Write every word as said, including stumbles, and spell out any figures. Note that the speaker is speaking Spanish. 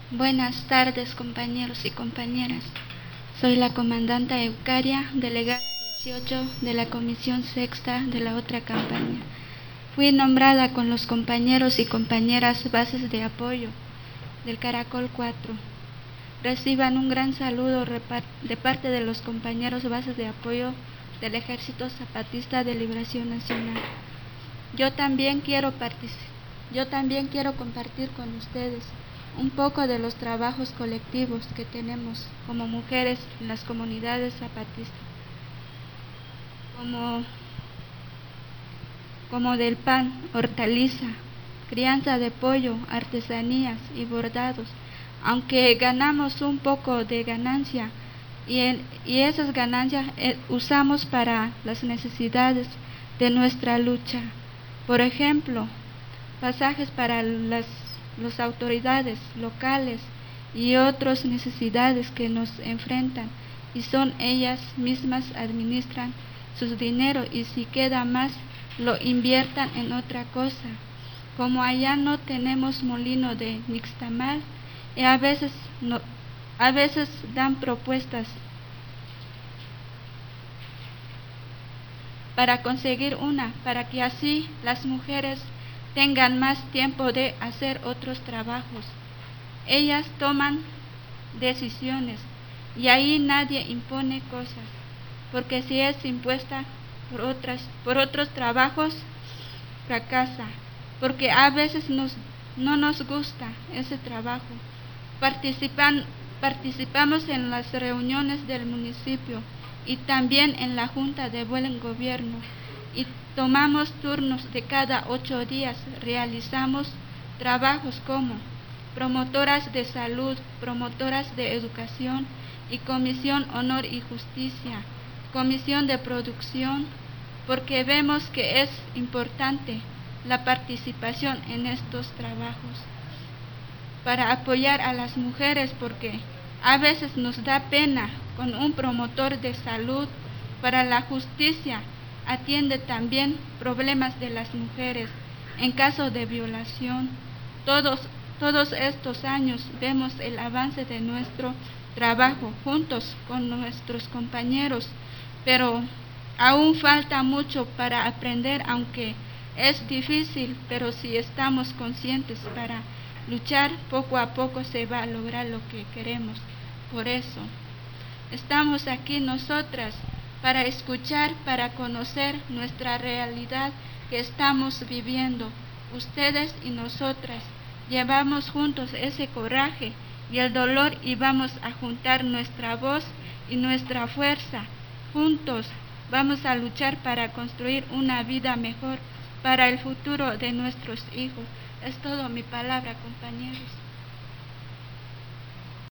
Buenas tardes, compañeros y compañeras. Soy la comandante Eucaria, delegada dieciocho de la Comisión Sexta de la otra campaña. Fui nombrada con los compañeros y compañeras bases de apoyo del Caracol cuatro. Reciban un gran saludo de parte de los compañeros bases de apoyo del Ejército Zapatista de Liberación Nacional. Yo también quiero participar, yo también quiero compartir con ustedes un poco de los trabajos colectivos que tenemos como mujeres en las comunidades zapatistas, como, como del pan, hortaliza, crianza de pollo, artesanías y bordados. Aunque ganamos un poco de ganancia y, en, y esas ganancias eh, usamos para las necesidades de nuestra lucha. Por ejemplo, pasajes para las, las autoridades locales y otras necesidades que nos enfrentan, y son ellas mismas administran sus dinero, y si queda más lo inviertan en otra cosa. Como allá no tenemos molino de nixtamal, y a veces no, a veces dan propuestas para conseguir una, para que así las mujeres tengan más tiempo de hacer otros trabajos. Ellas toman decisiones y ahí nadie impone cosas, porque si es impuesta por otras, por otros trabajos, fracasa, porque a veces nos, no nos gusta ese trabajo. Participan, participamos en las reuniones del municipio y también en la Junta de Buen Gobierno, y tomamos turnos de cada ocho días. Realizamos trabajos como promotoras de salud, promotoras de educación y comisión honor y justicia, comisión de producción, porque vemos que es importante la participación en estos trabajos para apoyar a las mujeres, porque a veces nos da pena con un promotor de salud. Para la justicia atiende también problemas de las mujeres en caso de violación. Todos, todos estos años vemos el avance de nuestro trabajo juntos con nuestros compañeros, pero aún falta mucho para aprender, aunque es difícil, pero si estamos conscientes para luchar, poco a poco se va a lograr lo que queremos. Por eso estamos aquí nosotras, para escuchar, para conocer nuestra realidad que estamos viviendo. Ustedes y nosotras llevamos juntos ese coraje y el dolor, y vamos a juntar nuestra voz y nuestra fuerza. Juntos vamos a luchar para construir una vida mejor para el futuro de nuestros hijos. Es todo mi palabra, compañeros.